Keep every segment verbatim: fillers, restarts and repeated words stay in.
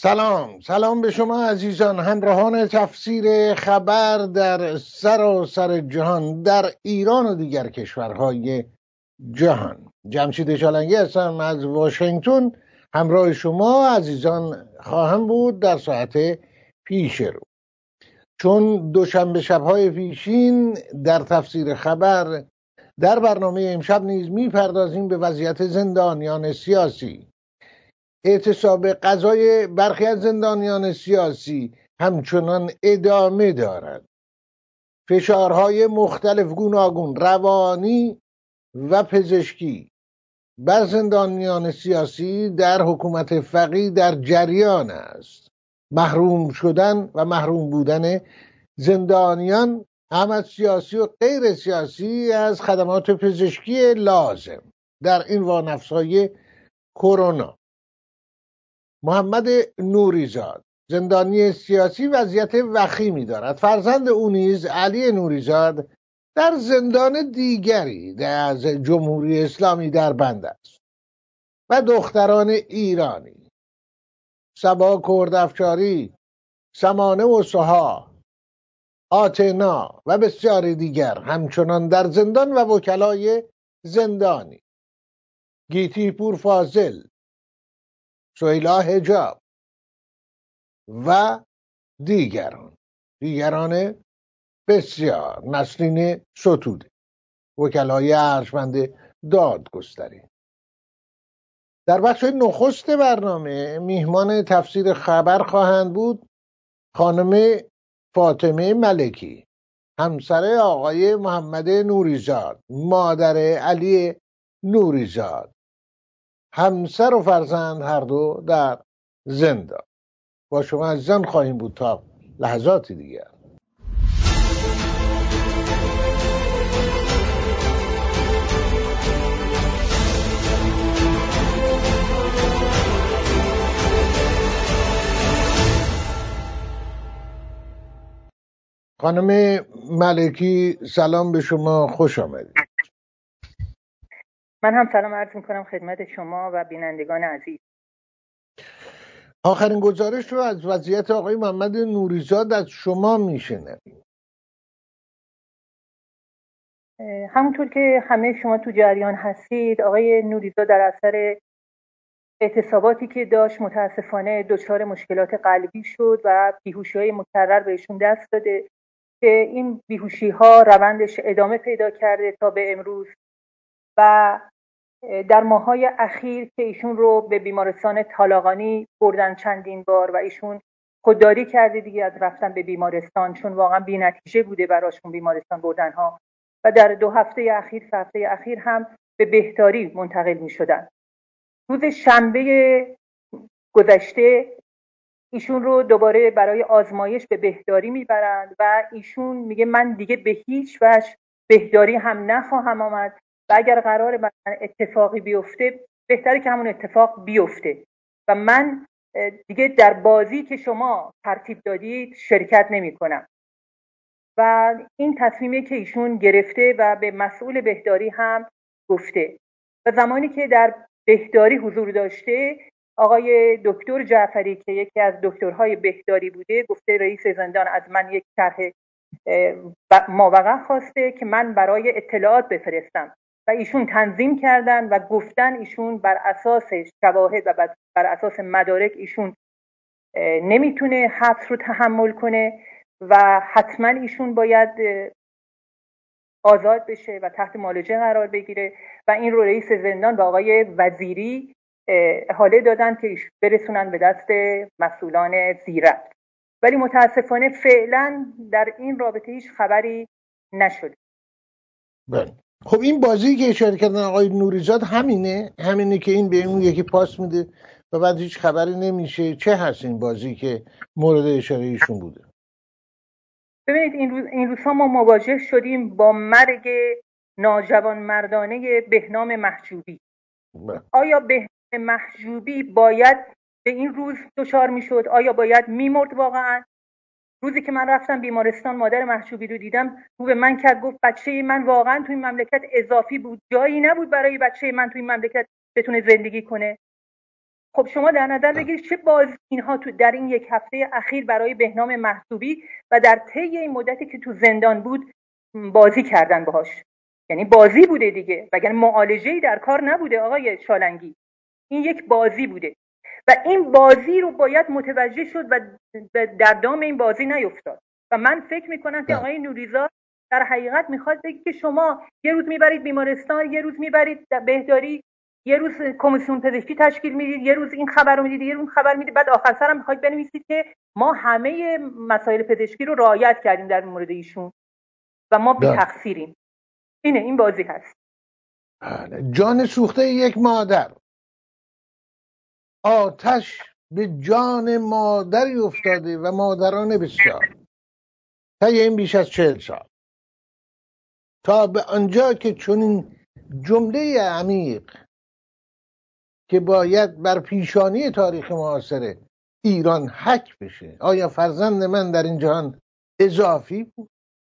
سلام سلام به شما عزیزان، همراهان تفسیر خبر در سراسر جهان، در ایران و دیگر کشورهای جهان. جمشید شالنگی هستم از واشنگتن. همراه شما عزیزان خواهم بود در ساعت پیش رو، چون دوشنبه شب‌های پیشین در تفسیر خبر در برنامه امشب نیز میپردازیم به وضعیت زندانیان سیاسی. اعتصاب قضای برخی از زندانیان سیاسی همچنان ادامه دارد. فشارهای مختلف گوناگون روانی و پزشکی بر زندانیان سیاسی در حکومت فقیه در جریان است. محروم شدن و محروم بودن زندانیان هم از سیاسی و غیر سیاسی از خدمات پزشکی لازم در این وانفس‌های کرونا. محمد نوریزاد زندانی سیاسی وضعیت وخیمی دارد. فرزند او نیز علی نوریزاد در زندان دیگری از جمهوری اسلامی در بند است و دختران ایرانی صبا کردافشاری، سمانه و سها، آتنا و بسیاری دیگر همچنان در زندان و وکلای زندانی گیتی پور فاضل، سهیلا حجاب و دیگران دیگران بسیار، نسرین ستوده، وکلای ارجمند دادگستری. در بخش نخست برنامه میهمان تفسیر خبر خواهند بود خانم فاطمه ملکی، همسر آقای محمد نوریزاد، مادر علی نوریزاد، همسر و فرزند هر دو در زندان. با شما عزیزان خواهیم بود تا لحظاتی دیگر. خانم ملکی سلام به شما، خوش آمدید. من هم سلام عرض میکنم خدمت شما و بینندگان عزیز. آخرین گزارش رو از وضعیت آقای محمد نوریزاد از شما میشنویم. همونطور که همه شما تو جریان هستید، آقای نوریزاد در اثر اعتصاباتی که داشت متاسفانه دچار مشکلات قلبی شد و بیهوشی‌های مکرر بهشون دست داده که این بیهوشی‌ها روندش ادامه پیدا کرده تا به امروز و در ماه‌های اخیر که ایشون رو به بیمارستان طالقانی بردن چندین بار و ایشون خودداری کرده دیگه از رفتن به بیمارستان، چون واقعا بی‌نتیجه بوده براشون بیمارستان بردنها و در دو هفته اخیر هفته اخیر هم به بهداری منتقل می شدن. روز شنبه گذشته ایشون رو دوباره برای آزمایش به بهداری میبرند و ایشون میگه من دیگه به هیچ وجه بهداری هم نخواهم آمد و اگر قرار مثلا اتفاقی بیفته بهتره که همون اتفاق بیفته و من دیگه در بازی که شما ترتیب دادید شرکت نمی کنم. و این تصمیمی که ایشون گرفته و به مسئول بهداری هم گفته و زمانی که در بهداری حضور داشته آقای دکتر جعفری که یکی از دکترهای بهداری بوده گفته رئیس زندان از من یک طرح ماوقع خواسته که من برای اطلاعات بفرستم و ایشون تنظیم کردن و گفتن ایشون بر اساس شواهد و بر اساس مدارک ایشون نمیتونه حبس رو تحمل کنه و حتما ایشون باید آزاد بشه و تحت معالجه قرار بگیره و این رو رئیس زندان و آقای وزیری احاله دادن که برسونن به دست مسئولان زیرفت، ولی متاسفانه فعلا در این رابطه هیچ خبری نشده. بله. خب این بازی که اشاره کردن آقای نوریزاد همینه همینه که این به اون یکی پاس میده و بعد هیچ خبری نمیشه. چه هست این بازی که مورد اشاره ایشون بوده؟ ببینید این روز این روزها ما مواجه شدیم با مرگ ناجوان مردانه بهنام محجوبی. بله. آیا بهنام محجوبی باید به این روز دچار میشد؟ آیا باید میمرد واقعا؟ روزی که من رفتم بیمارستان مادر محجوبی رو دیدم، او به من کرد گفت بچه من واقعا توی این مملکت اضافی بود، جایی نبود برای بچه من توی این مملکت بتونه زندگی کنه. خب شما در نظر بگیرید چه بازی اینها تو در این یک هفته اخیر برای بهنام محجوبی و در طی این مدتی که تو زندان بود بازی کردن باهاش. یعنی بازی بوده دیگه، وگرنه معالجه‌ای در کار نبوده آقای شالنگی. این یک بازی بوده و این بازی رو باید متوجه شد و در دام این بازی نیفتاد. و من فکر میکنم که آقای نوریزاد در حقیقت میخواد بگه که شما یه روز میبرید بیمارستان، یه روز میبرید بهداری، یه روز کمیسیون پزشکی تشکیل میدید، یه روز این خبر رو میدید، یه روز خبر میدید، بعد آخر سرم میخواید بنویسید که ما همه مسائل پزشکی رو رعایت کردیم در مورد ایشون و ما بی تقصیریم. اینه، این بازی هست. جان سوخته یک مادر، آتش به جان مادری افتاده و مادران بسیار تا این بیش از چهل سال، تا به آنجا که چنین جمله عمیق که باید بر پیشانی تاریخ معاصر ایران حک بشه، آیا فرزند من در این جهان اضافی بود؟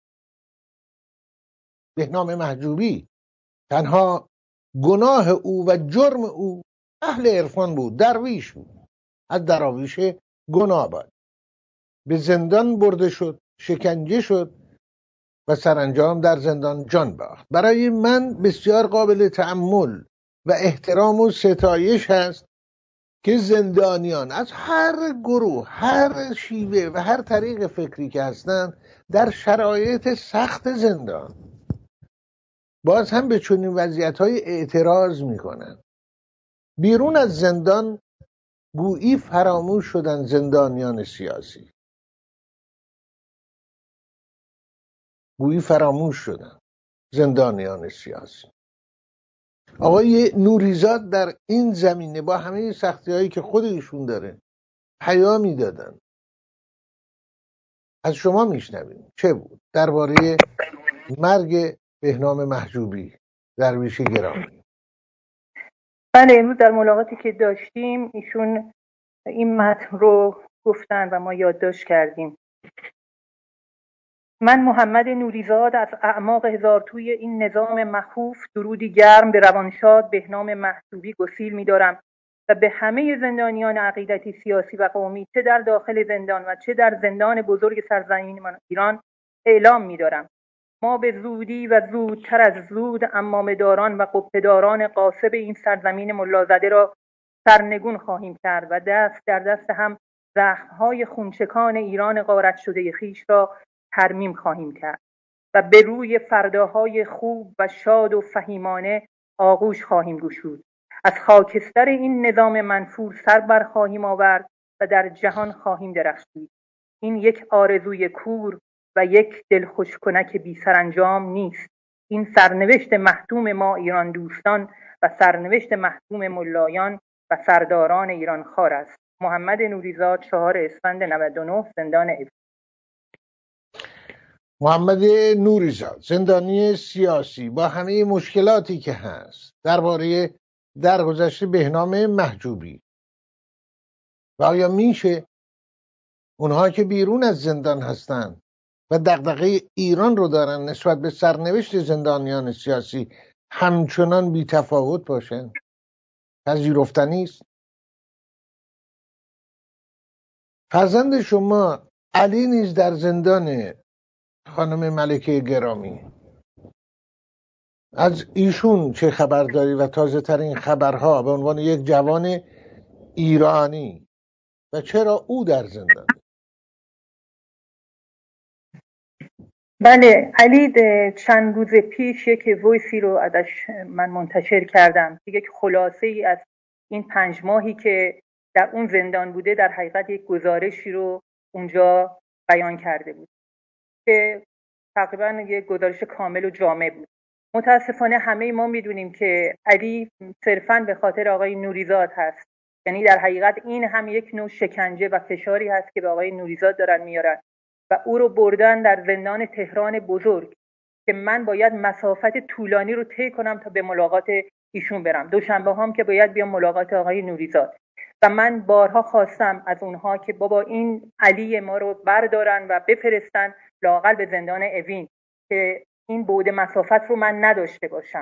بهنام محجوبی تنها گناه او و جرم او اهل عرفان بود، درویش بود، از دراویش گناه بود، به زندان برده شد، شکنجه شد و سرانجام در زندان جان باخت. برای من بسیار قابل تأمل و احترام و ستایش هست که زندانیان از هر گروه، هر شیوه و هر طریق فکری که هستند در شرایط سخت زندان باز هم به چنین وضعیت‌های اعتراض می‌کنند. بیرون از زندان گویی فراموش شدن زندانیان سیاسی، گویی فراموش شدن زندانیان سیاسی. آقای نوریزاد در این زمینه با همه سختی‌هایی که خود ایشون داره پیامی دادن. از شما میشنویم چه بود درباره مرگ بهنام محجوبی درویش گرامی. بله، امروز در ملاقاتی که داشتیم ایشون این متن رو گفتن و ما یادداشت کردیم. من محمد نوریزاد از اعماق هزار توی این نظام مخوف درودی گرم به روانشاد بهنام محجوبی گسیل می‌دارم و به همه زندانیان عقیدتی، سیاسی و قومی، چه در داخل زندان و چه در زندان بزرگ سرزمین ایران اعلام می‌دارم ما به زودی و زودتر از زود عمامه‌داران و قبه‌داران غاصب این سرزمین ملازده را سرنگون خواهیم کرد و دست در دست هم زخم‌های خونچکان ایران غارت شده خویش را ترمیم خواهیم کرد و به روی فرداهای خوب و شاد و فهیمانه آغوش خواهیم گشود. از خاکستر این نظام منفور سر بر خواهیم آورد و در جهان خواهیم درخشید. این یک آرزوی کور و یک دلخوش کنک بی سرانجام نیست. این سرنوشت محتوم ما ایران دوستان و سرنوشت محتوم ملایان و سرداران ایران خوار است. محمد نوریزاد، چهار اسفند نود و نه، زندان اوین. محمد نوریزاد زندانی سیاسی با همه مشکلاتی که هست درباره درگذشت بهنام محجوبی و آیا میشه اونها که بیرون از زندان هستند و دغدغه ایران رو دارن نسبت به سرنوشت زندانیان سیاسی همچنان بی تفاوت باشن؟ پذیرفتنی است. فرزند شما علی نیز در زندان، خانم ملکه گرامی. از ایشون چه خبر داری و تازه ترین خبرها به عنوان یک جوان ایرانی و چرا او در زندان؟ بله، علی چند روز پیش یک وایسی رو ازش من منتشر کردم، یک خلاصه ای از این پنج ماهی که در اون زندان بوده در حقیقت یک گزارشی رو اونجا بیان کرده بود که تقریبا یک گزارش کامل و جامع بود. متاسفانه همه ما میدونیم که علی صرفاً به خاطر آقای نوریزاد هست، یعنی در حقیقت این هم یک نوع شکنجه و فشاری هست که به آقای نوریزاد دارن میارن و او رو بردن در زندان تهران بزرگ که من باید مسافت طولانی رو طی کنم تا به ملاقات ایشون برم. دوشنبه هم که باید بیام ملاقات آقای نوریزاد و من بارها خواستم از اونها که بابا این علی ما رو بردارن و بفرستن لااقل به زندان اوین که این بعد مسافت رو من نداشته باشم.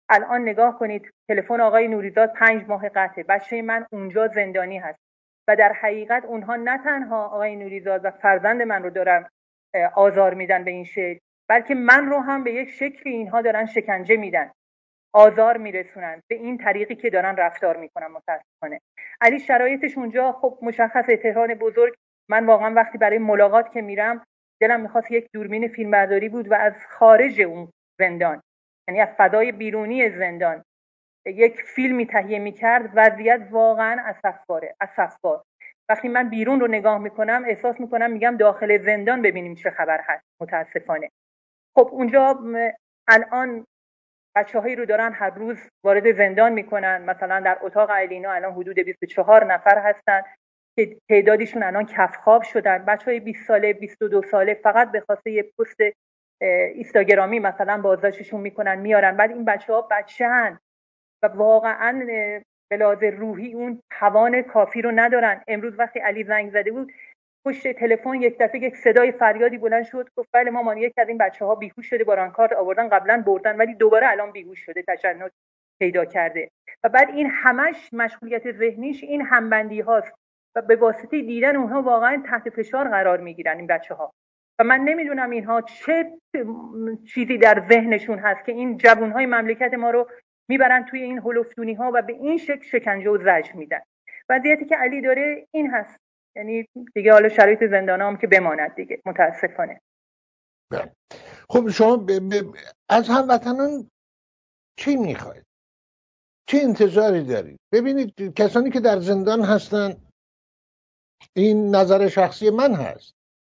الان نگاه کنید تلفن آقای نوریزاد پنج ماه قطعه، بچه من اونجا زندانی هست و در حقیقت اونها نه تنها آقای نوریزاد و فرزند من رو دارن آزار میدن به این شکل، بلکه من رو هم به یک شکلی اینها دارن شکنجه میدن، آزار میرسونن به این طریقی که دارن رفتار میکنن. متاسفانه علی شرایطش اونجا خب مشخصه، تهران بزرگ. من واقعا وقتی برای ملاقات که میرم دلم میخواست یک دوربین فیلمبرداری بود و از خارج اون زندان، یعنی از فضای بیرونی زندان، یک فیلمی تهیه میکرد. وضعیت واقعا اسفباره، اسفبار. وقتی من بیرون رو نگاه میکنم احساس میکنم میگم داخل زندان ببینیم چه خبر هست. متاسفانه خب اونجا الان بچه‌هایی رو دارن هر روز وارد زندان میکنن. مثلا در اتاق علینا الان حدود بیست و چهار نفر هستن که تعدادشون الان کفخواب شدن. بچهای بیست ساله، بیست و دو ساله فقط به خاطر یه پست اینستاگرامی مثلا بازداشتشون میکنن میارن. بعد این بچه‌ها بچه‌ن و واقعا به لحاظ روحی اون توان کافی رو ندارن. امروز وقتی علی زنگ زده بود پشت تلفن یک دفعه یک صدای فریادی بلند شد، گفت بله مامان یک از این بچه‌ها بیهوش شده، بارانکارد آوردن قبلا بردن ولی دوباره الان بیهوش شده، تشنج پیدا کرده. و بعد این همش مشغولیت ذهنیش این همبندی هاست و به واسطه دیدن اونها واقعا تحت فشار قرار میگیرن این بچه‌ها. و من نمیدونم اینها چه چیزی در ذهنشون هست که این جوانهای مملکت ما رو میبرن توی این هلوفتونی ها و به این شکل شکنجه و زجر میدن. وضعیتی که علی داره این هست، یعنی دیگه حالا شرایط زندان هم که بماند دیگه متاسفانه. خب شما ب... ب... از هموطنان چی میخواید؟ چه انتظاری دارید؟ ببینید کسانی که در زندان هستن، این نظر شخصی من هست،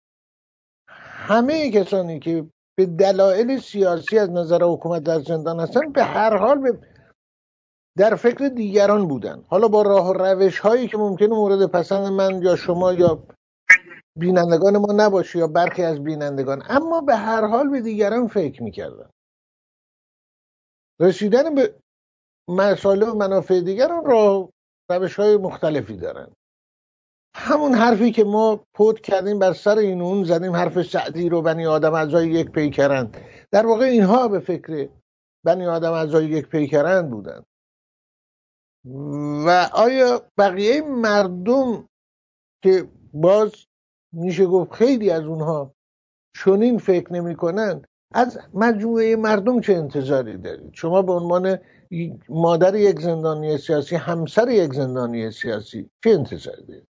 همه کسانی که به دلایل سیاسی از نظر حکومت در زندان هستن به هر حال به در فکر دیگران بودن، حالا با راه و روش هایی که ممکنه مورد پسند من یا شما یا بینندگان ما نباشه یا برخی از بینندگان، اما به هر حال به دیگران فکر میکردن. رسیدن به مسائل و منافع دیگران راه روش های مختلفی دارن. همون حرفی که ما پود کردیم بر سر این اون زدیم، حرف سعدی رو بنی آدم اعضای یک پیکرند، در واقع اینها به فکر بنی آدم اعضای یک پیکرند بودن. و آیا بقیه مردم که باز میشه گفت خیلی از اونها چنین فکر نمی کنن، از مجموعه مردم چه انتظاری دارید؟ شما به عنوان مادر یک زندانی سیاسی، همسر یک زندانی سیاسی، چه انتظاری دارید؟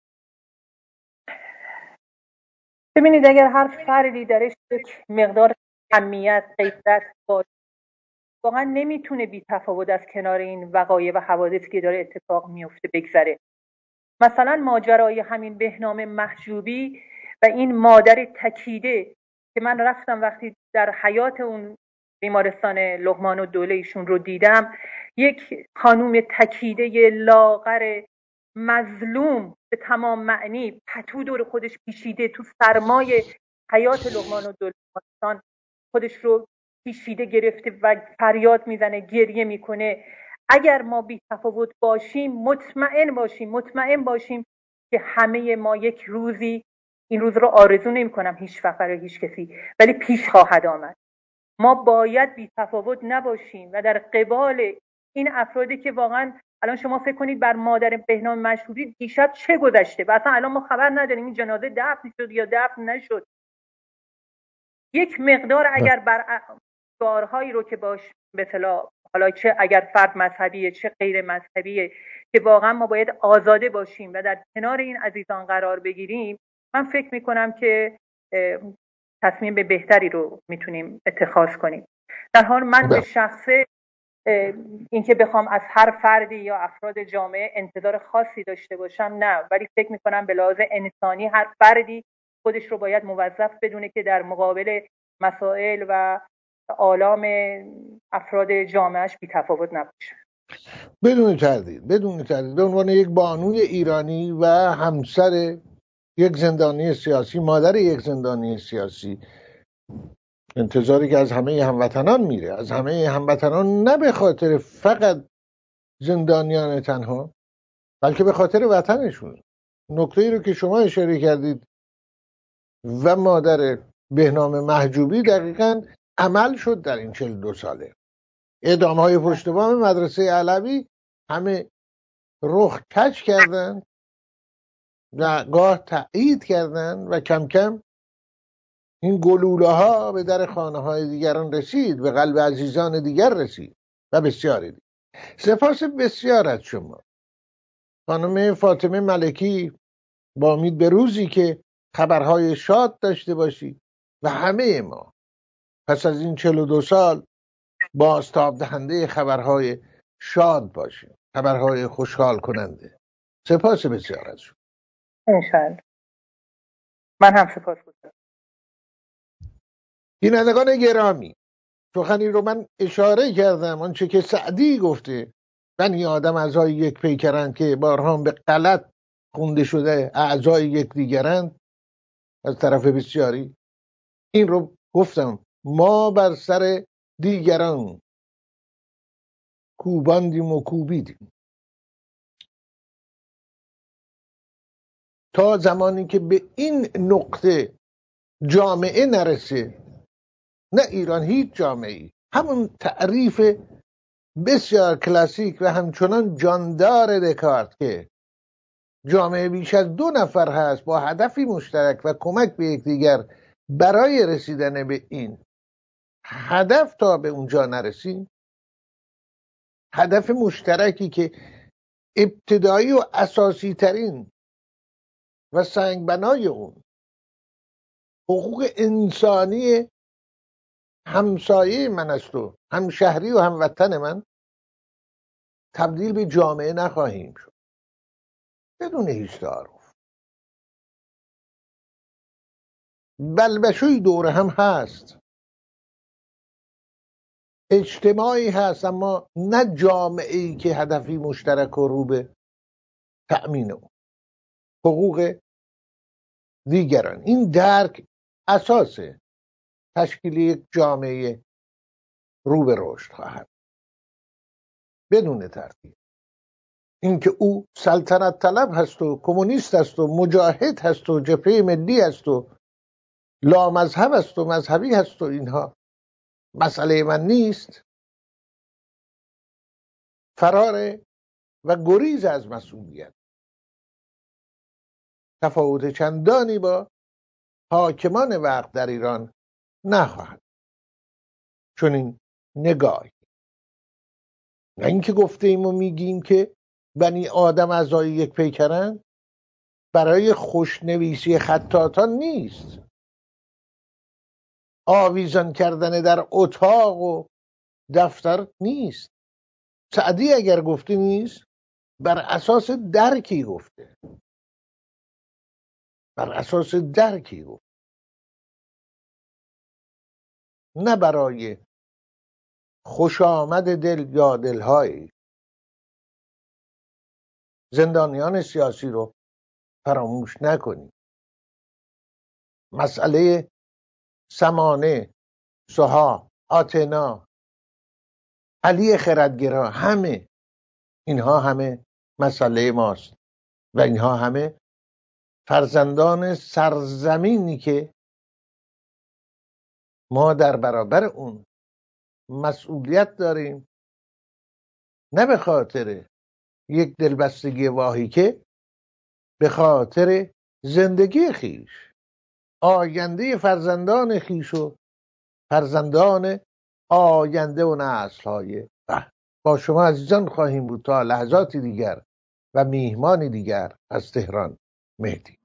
ببینید اگر هر فردی درش یک مقدار اهمیت، غیرت باشه، واقعا نمیتونه بی تفاوت از کنار این وقایع و حوادثی که داره اتفاق میفته بگذره. مثلا ماجرای همین بهنام محجوبی و این مادر تکیده که من رفتم وقتی در حیات اون بیمارستان لقمان الدوله ایشون رو دیدم، یک خانوم تکیده لاغر مظلوم به تمام معنی، پتو دور خودش پیچیده تو سرمای حیات لقمان الدوله بیمارستان خودش رو پیچیده گرفته و فریاد میزنه، گریه میکنه. اگر ما بی تفاوت باشیم، مطمئن باشیم مطمئن باشیم که همه ما یک روزی، این روز رو آرزو نمی کنم هیچ وقت برای هیچ کسی، ولی پیش خواهد آمد. ما باید بی تفاوت نباشیم و در قبال این افرادی که واقعا الان شما فکر کنید بر مادر بهنام محجوبی دیشب چه گذشته و اصلا الان ما خبر نداریم این جنازه دفن شد یا دفن نشد. یک مقدار اگر بر کارهایی رو که باش به اصطلاح، حالا چه اگر فرد مذهبیه چه غیر مذهبیه، که واقعا ما باید آزاده باشیم و در کنار این عزیزان قرار بگیریم، من فکر میکنم که تصمیم به بهتری رو میتونیم اتخاذ کنیم. در حال من به شخصه اینکه بخوام از هر فردی یا افراد جامعه انتظار خاصی داشته باشم نه، ولی فکر میکنم به لحاظ انسانی هر فردی خودش رو باید موظف بدونه که در مقابل مسائل و آلام افراد جامعهش بی تفاوت نباشه. بدون تردید بدون تردید به عنوان یک بانوی ایرانی و همسر یک زندانی سیاسی، مادر یک زندانی سیاسی، انتظاری که از همه هموطنان میره، از همه هموطنان، نه به خاطر فقط زندانیان تنها بلکه به خاطر وطنشون. نکته‌ای رو که شما اشاره کردید و مادر بهنام محجوبی دقیقاً عمل شد در این چهل و دو ساله. اعدام های پشت بام مدرسه علوی همه رخ کج کردن و گاه تایید کردن و کم کم این گلوله ها به در خانه های دیگران رسید، به قلب عزیزان دیگر رسید و بسیاری دیگر. سپاس بسیار از شما خانم فاطمه ملکی، با امید به روزی که خبرهای شاد داشته باشی و همه ما پس از این چهل و دو سال بازتاب دهنده خبرهای شاد باشیم، خبرهای خوشحال کننده. سپاس بسیار از شما. انشالله. من هم سپاس گذارم. بینندگان گرامی، سخنی رو من اشاره کردم آنچه که سعدی گفته، بنی آدم اعضای یک پیکرند که بارها به غلط خونده شده اعضای یکدیگرند از طرف بسیاری. این رو گفتم ما بر سر دیگران کوباندیم و کوبیدیم تا زمانی که به این نقطه جامعه نرسه، نه ایران، هیچ جامعه‌ای، همون تعریف بسیار کلاسیک و همچنان جاندار دکارت که جامعه بیش از دو نفر هست با هدفی مشترک و کمک به یکدیگر برای رسیدن به این هدف، تا به اونجا نرسیم، هدف مشترکی که ابتدایی و اساسی ترین و سنگبنای اون حقوق انسانی همسایه من است و همشهری و هموطن من، تبدیل به جامعه نخواهیم شد بدون هیچ تعارف. بلبشوی دور هم هست، اجتماعی هست، اما نه جامعه‌ای که هدفی مشترک و رو به تأمین اون حقوق دیگران. این درک اساس تشکیل یک جامعه رو به رشد خواهد بدون ترتیب. اینکه او سلطنت طلب هست و کمونیست است و مجاهد هست و جبهه ملی است و لامذهب است و مذهبی هست و اینها مسئله من نیست. فرار و گریز از مسئولیت تفاوت چندانی با حاکمان وقت در ایران نخواهد. چون این نگاهی، نه اینکه گفته ایم و میگیم که بنی آدم اعضای یک پیکرند، برای خوشنویسی خطاطان نیست، آویزان کردن در اتاق و دفتر نیست. سعدی اگر گفته نیست، بر اساس درکی گفته، بر اساس درکی گفته، نه برای خوش آمد دل یا دلهایی. زندانیان سیاسی رو فراموش نکنیم. مسئله سمانه، سوها، آتنا، علی خردگرا، همه اینها همه مسئله ماست و اینها همه فرزندان سرزمینی که ما در برابر اون مسئولیت داریم، نه به خاطر یک دلبستگی واهی، که به خاطر زندگی خیش، آینده فرزندان خیش و فرزندان آینده و نسل‌های بعد. با شما عزیزان خواهیم بود تا لحظاتی دیگر و میهمانی دیگر از تهران. مهدی.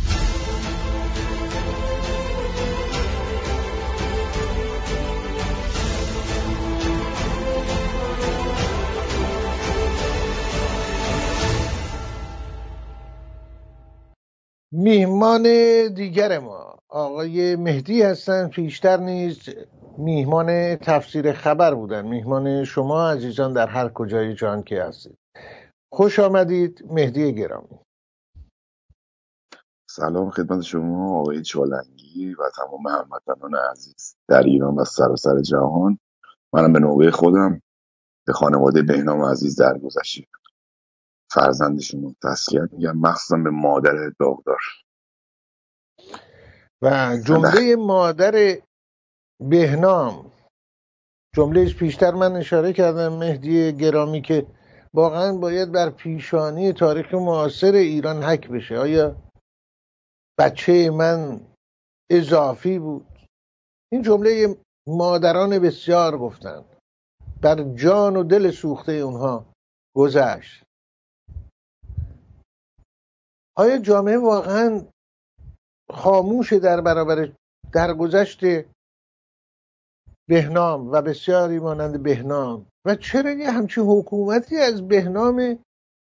میهمان دیگر ما آقای مهدی هستند، پیشتر نیز میهمان تفسیر خبر بودن. میهمان شما عزیزان در هر کجای جهان که هستید. خوش آمدید مهدی گرامی. سلام خدمت شما آقای چالنگی و تمام هموطنان عزیز در ایران و سراسر جهان. منم به نوبه خودم به خانواده بهنام عزیز درگذشته فرزند شما تسلیت میگم، مخصوصا به مادر داغدار و جمله مادر بهنام جملهش پیشتر من اشاره کردم مهدی گرامی که واقعا باید بر پیشانی تاریخ معاصر ایران حک بشه. آیا بچه من اضافی بود؟ این جمله مادران بسیار گفتند، بر جان و دل سوخته اونها گذشت. آیا جامعه واقعا خاموش در برابر درگذشت بهنام و بسیاری مانند بهنام؟ و چرا یه همچین حکومتی از بهنام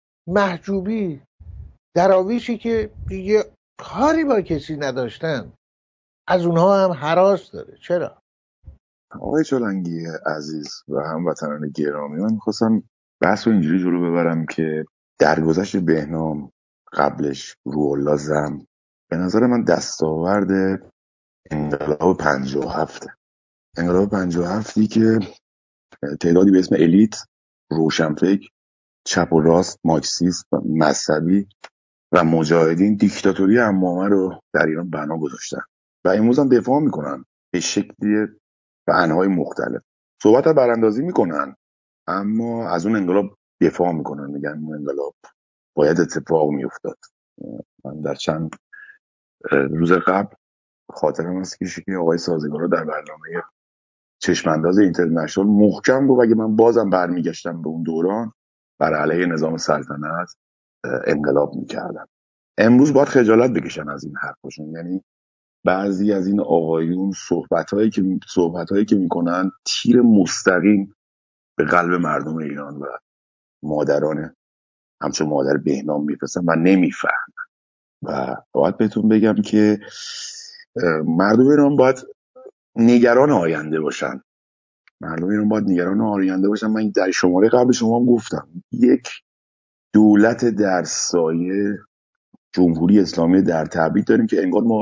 محجوبی، دراویشی که دیگه کاری با کسی نداشتن، از اونها هم هراس داره؟ چرا؟ آقای چالنگی عزیز و هموطنان گرامی، من میخواستم بحث رو اینجوری جلو ببرم که درگذشت بهنام، قبلش روح‌الله زم، به نظر من دستاورد انقلاب پنجاه و هفت انقلاب پنجاه و هفتی که تعدادی به اسم الیت، روشنفکر، چپ و راست، مارکسیست، مذهبی و مجاهدین دیکتاتوری عمامه رو در ایران بنا گذاشتن و امروز هم دفاع میکنن به شکلی و انواع مختلف. صحبت ها براندازی میکنن اما از اون انقلاب دفاع میکنن، میگن اون انقلاب باید اتفاق میافتاد. من در چند روز قبل خاطرم هست که آقای سازگارا در برنامه چشمانداز اینترنشنال محکم بود اگه من بازم برمیگشتم به اون دوران بر علیه نظام سلطنت انقلاب میکردم. امروز باید خجالت بکشن از این حرفشون. یعنی بعضی از این آقایون صحبتایی که صحبتایی که میکنن تیر مستقیم به قلب مردم ایران و مادران همچون مادر بهنام میفرستن و نمیفهمن. و باید بهتون بگم که مردم ایران باید نگران آینده باشن. مردم ایران باید نگران آینده باشن. من در شماره قبل شما هم گفتم یک دولت در سایه جمهوری اسلامی در تبعید داریم که انگار ما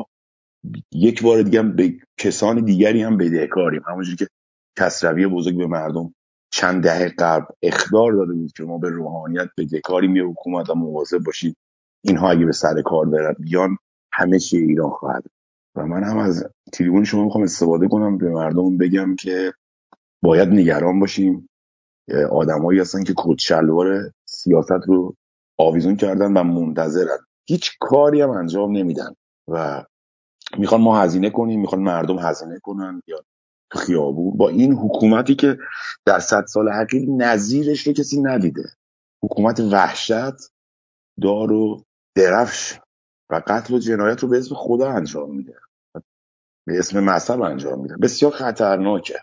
یک بار دیگه هم به کسان دیگری هم بدهکاریم، همونجوری که کسروی بزرگ به مردم چند دهه قبل اخطار داده بود که ما به روحانیت بدهکاریم، یه حکومت هم مواظب باشید اینها اگه به سر کار برن بیان همه چی ایران خواهد. و من هم از تریبون شما میخوام استفاده کنم به مردم بگم که باید نگران باشیم. آدمایی هستن که کت شلوار سیاست رو آویزون کردن و منتظرن، هیچ کاری هم انجام نمیدن و میخوان ما هزینه کنیم، میخوان مردم هزینه کنن یا تو خیابون با این حکومتی که در صد سال اخیر نظیرش رو کسی ندیده. حکومت وحشت، دار و درفش و قتل و جنایت رو به اسم خدا انجام میده، به اسم مذهب انجام میده. بسیار خطرناکه.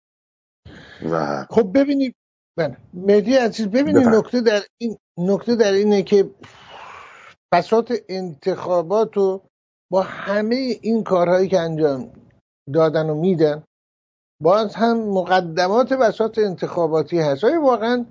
و خب ببینید من مهدی عزیز، ببینید نکته در این نکته در اینه که بساط انتخابات رو با همه این کارهایی که انجام دادن و میدن باز هم مقدمات بساط انتخاباتی هست. آیا واقعا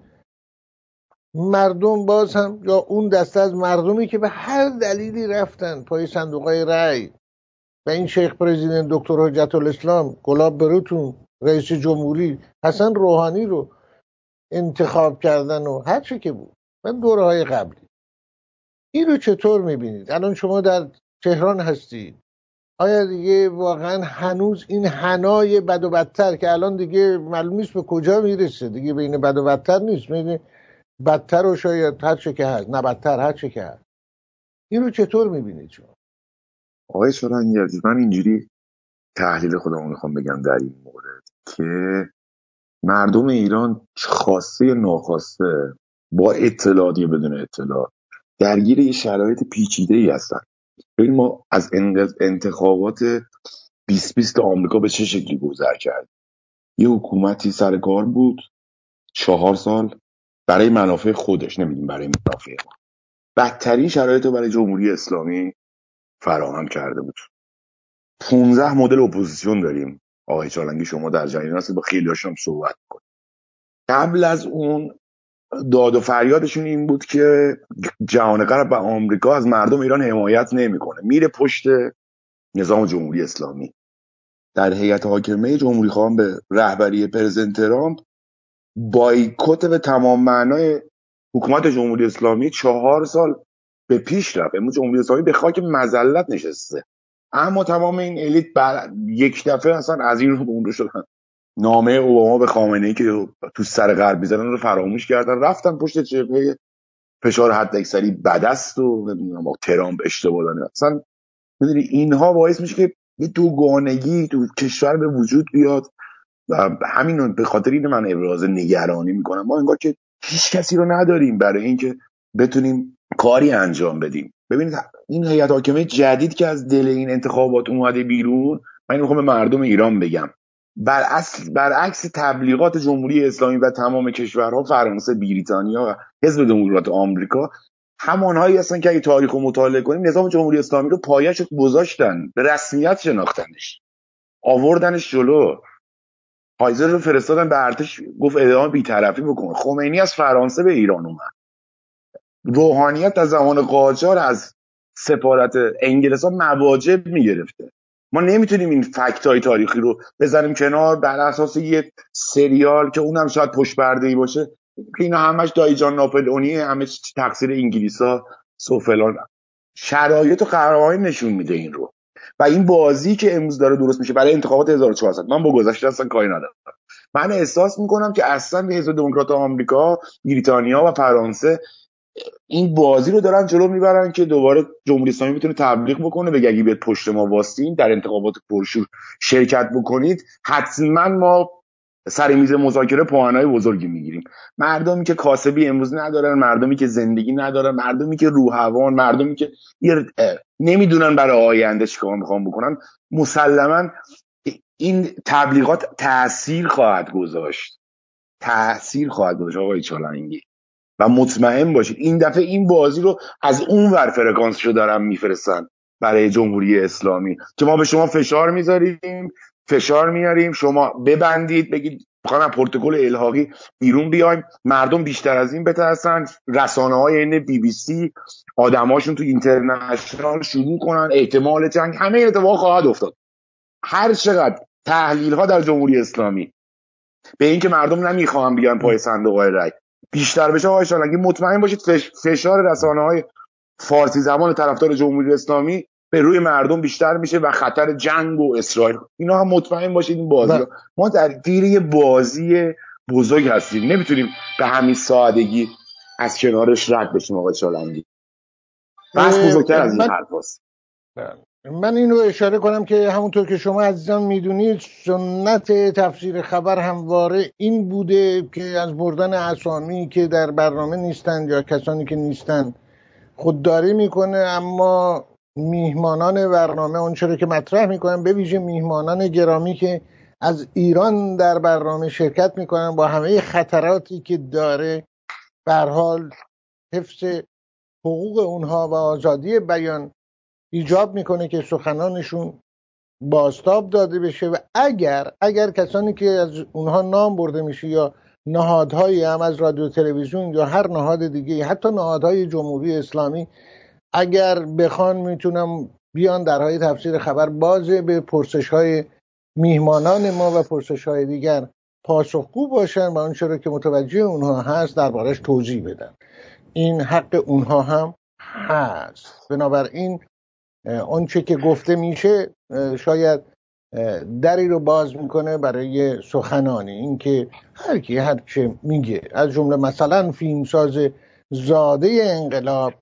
مردم باز هم یا اون دسته از مردمی که به هر دلیلی رفتن پای صندوقای رأی و این شیخ پرزیدنت دکتر حجت الاسلام گلاب بروتون رئیس جمهوری حسن روحانی رو انتخاب کردن و هر چی که بود من دوره‌های قبلی، این رو چطور میبینید؟ الان شما در تهران هستید، آیا دیگه واقعا هنوز این حنای بد و بدتر که الان دیگه معلوم نیست به کجا میرسه، دیگه بین بد و بدتر نیست، بین بدتر و شاید هر چه که هست، نه بدتر هر چه که هست، این رو چطور میبینید شما؟ آقای شورانگی عزیز، من اینجوری تحلیل خودمو میخوام بگم در این مورد که مردم ایران خواسته یا ناخواسته با اطلاعات یا بدون اطلاع درگیر یه شرایط پیچیده ای هستن. ببین ما از انتخابات بیست بیست آمریکا به چه شکلی گذر کرد. یه حکومتی سر کار بود چهار سال برای منافع خودش، نمیدیم برای منافع ما، بدترین شرایط رو برای جمهوری اسلامی فراهم کرده بود. پونزده مدل اپوزیسیون داریم. آقای چالنگی شما در جریان هستید، با خیلی هاشون صحبت کنید. قبل از اون داد و فریادشون این بود که جهان غرب و آمریکا از مردم ایران حمایت نمیکنه، میره پشت نظام جمهوری اسلامی. در هیئت حاکمه جمهوری خواهان به رهبری پرزیدنت ترامپ بایکوت به تمام معنای حکومت جمهوری اسلامی چهار سال به پیش رفت. امروز جمهوری اسلامی به خاک مذلت نشسته، اما تمام این الیت بر یک دفعه اصلا از این رو به اون رو شدن نامه اوباما به خامنه‌ای که تو سر غرب می‌زنن رو فراموش کردن، رفتن پشت جبهه فشار حداکثری بدست و نمیدونم با ترامپ اشتباه دادن. اصلا میدونی اینها باعث میشه که یه دوگانگی تو کشور به وجود بیاد و همین به خاطر این من ابراز نگرانی میکنم. ما انگار که هیچ کسی رو نداریم برای اینکه بتونیم کاری انجام بدیم. ببینید این هیئت حاکمه جدید که از دل این انتخابات اومده بیرون، من اینو میخوام به مردم ایران بگم، بر اصل برعکس تبلیغات جمهوری اسلامی و تمام کشورها، فرانسه، بریتانیا و حزب دموکرات آمریکا همانهایی هستن که اگه تاریخ رو مطالعه کنیم نظام جمهوری اسلامی رو پایه‌اش گذاشتن، به رسمیت شناختنش، آوردنش جلو. فایزر رو فرستادن به ارتش، گفت اعدام بی‌طرفی بکن. خمینی از فرانسه به ایران اومد. روحانیت از زمان قاجار از سفارت انگلستان مواجب میگرفته. ما نمیتونیم این فکت های تاریخی رو بذاریم کنار بر اساس یه سریال که اونم شاید پشت پرده ای باشه که اینا همش دایجان ناپلئونی، همه تقصیر انگلیسا و فلان. شرایط و قوانین نشون میده این رو. و این بازی که امروز داره درست میشه برای انتخابات هزار و چهارصد، من با گذشته اصلا کاری ندارم. من احساس میکنم که اصلا به حزب دموکرات آمریکا، بریتانیا و فرانسه این بازی رو دارن جلو میبرن که دوباره جمهوری اسلامی بتونه تبلیغ بکنه، بگه اگه بیاد پشت ما واستین در انتخابات پرشور شرکت بکنید حتما ما سر میز مذاکره پوانای بزرگی میگیریم. مردمی که کاسبی امروز ندارن، مردمی که زندگی ندارن، مردمی که روحوان، مردمی که نمیدونن برای آینده چیکار میخوان بکنن، مسلما این تبلیغات تأثیر خواهد گذاشت تأثیر خواهد گذاشت آقای چالنگی. و مطمئن باشید این دفعه این بازی رو از اون ور فرکانسشو دارن میفرستن برای جمهوری اسلامی که ما به شما فشار میذاریم، فشار میاریم، شما ببندید، بگید میخوام پروتکل الحاقی بیرون بیایم، مردم بیشتر از این بترسن، رسانه‌های این بی بی سی آدماشون تو اینترنشنال شروع کنن احتمال جنگ، همه اتفاق خواهد افتاد. هر چقدر تحلیل ها در جمهوری اسلامی به این که مردم نمیخوام بیان پای صندوق رای بیشتر بشه، آقای شالنگی مطمئن باشید فشار رسانه‌های فارسی زبان طرفدار جمهوری اسلامی به روی مردم بیشتر میشه و خطر جنگ و اسرائیل، اینا هم مطمئن باشید این بازی رو ما در گیر یه بازی بزرگ هستیم، نمیتونیم به همین سادگی از کنارش رد بشیم. آقای شالنگی بس بزرگتر از این حرفاست. من این رو اشاره کنم که همونطور که شما عزیزان میدونید سنت تفسیر خبر همواره این بوده که از بردن اسامی که در برنامه نیستن یا کسانی که نیستن خودداری میکنه، اما میهمانان برنامه اونچه که مطرح میکنن، به ویژه میهمانان گرامی که از ایران در برنامه شرکت میکنن، با همه خطراتی که داره، به هر حال حفظ حقوق اونها و آزادی بیان ایجاب میکنه که سخنانشون بازتاب داده بشه. و اگر اگر کسانی که از اونها نام برده میشه یا نهادهایی هم از رادیو تلویزیون یا هر نهاد دیگه، حتی نهادهای جمهوری اسلامی، اگر بخوان میتونم بیان درهای تفسیر خبر بازه به پرسش های میهمانان ما و پرسش های دیگر پاسخگو باشن و اون چرا که متوجه اونها هست دربارش توضیح بدن. این حق اونها هم هست. بنابراین آنچه که گفته میشه شاید دری رو باز میکنه برای سخنانی، اینکه هر کی هر چه میگه، از جمله مثلا فیلمساز زاده انقلاب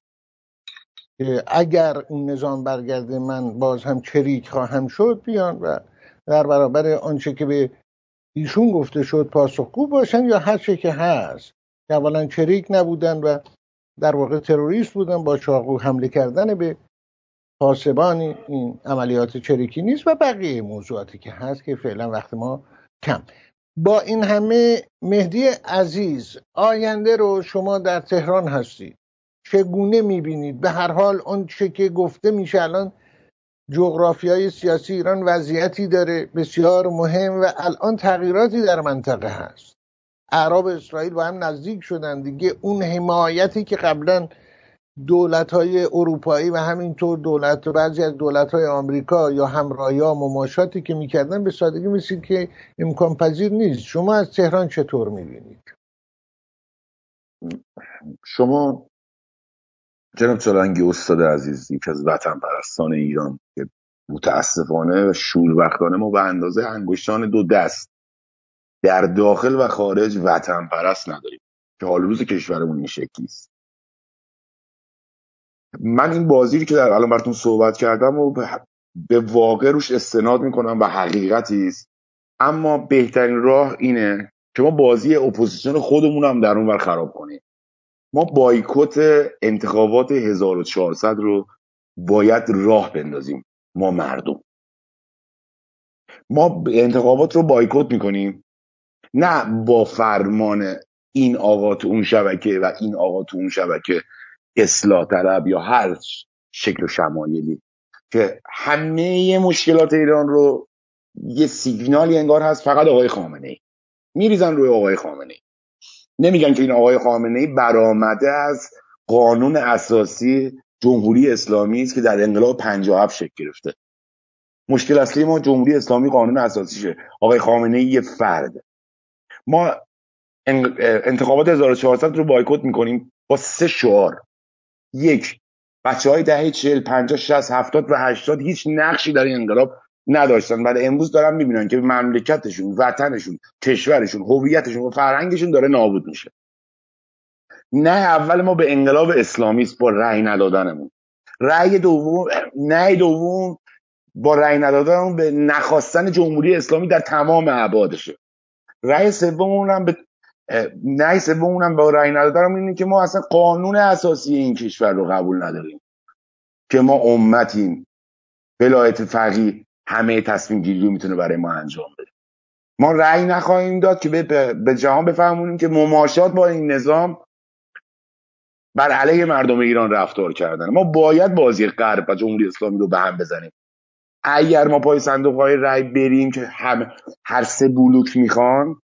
که اگر این نظام برگرده من باز هم چریک خواهم شد، بیان و در برابر آنچه که به ایشون گفته شد پاسخگو باشن، یا هر چه که هست که اولا چریک نبودن و در واقع تروریست بودن، با چاقو حمله کردن به پاسبانی، این عملیات چریکی نیست و بقیه موضوعاتی که هست که فعلا وقت ما کم. با این همه مهدی عزیز، آینده رو شما در تهران هستید، چگونه میبینید؟ به هر حال اون چه که گفته میشه الان جغرافیای سیاسی ایران وضعیتی داره بسیار مهم و الان تغییراتی در منطقه هست. اعراب اسرائیل با هم نزدیک شدن دیگه. اون حمایتی که قبلا دولت‌های اروپایی و همینطور دولت بعضی از دولت‌های آمریکا یا همراهی‌ها مماشاتی که می‌کردن به سادگی مثل که امکان پذیر نیست. شما از تهران چطور می‌بینید؟ شما جناب چالنگی استاد عزیز، یک از وطن پرستان ایران که متاسفانه و شوربختانه ما به اندازه انگشتان دو دست در داخل و خارج وطن پرست نداریم که حال روز کشورمون این شکلی است. من این بازی رو که در الان براتون صحبت کردم و به, به واقع روش استناد میکنم و حقیقتی است، اما بهترین راه اینه که ما بازی اپوزیسیون خودمون هم در اون ور خراب کنیم. ما بایکوت انتخابات هزار و چهارصد رو باید راه بندازیم. ما مردم ما انتخابات رو بایکوت میکنیم، نه با فرمان این آقا تو اون شبکه و این آقا تو اون شبکه اصلاح طلب یا هر شکل و شمایلی که همه مشکلات ایران رو یه سیگنالی انگار هست فقط آقای خامنه ای میریزن روی آقای خامنه ای. نمیگن که این آقای خامنه ای برآمده از قانون اساسی جمهوری اسلامی است که در انقلاب پنجاه و هفت شکل گرفته. مشکل اصلی ما جمهوری اسلامی قانون اساسیشه، آقای خامنه ای یه فرد. ما انتخابات هزار و چهارصد رو بایکوت میکنیم با سه شعار. یک، بچه های دهه چهل پنجاه شصت هفتاد و هشتاد هیچ نقشی در این انقلاب نداشتن، ولی امروز دارن میبینن که مملکتشون، وطنشون، کشورشون، هویتشون و فرهنگشون داره نابود میشه. نه اول ما به انقلاب اسلامی است با رأی ندادنمون. رأی دوم نه دوم با رأی ندادنمون به نخواستن جمهوری اسلامی در تمام ابعادشه. رأی سوممون هم به نه سوممون هم با رأی ندادنمون اینه که ما اصلا قانون اساسی این کشور رو قبول نداریم که ما امتیم، ولایت فقیه همه تصمیم گیری رو میتونه برای ما انجام بده. ما رأی نخواهیم داد که به, به جهان بفهمونیم که مماشات با این نظام بر علیه مردم ایران رفتار کردن. ما باید بازی غرب و جمهوری اسلامی رو به هم بزنیم. اگر ما پای صندوق های رأی بریم که هم هر سه بلوک میخوان،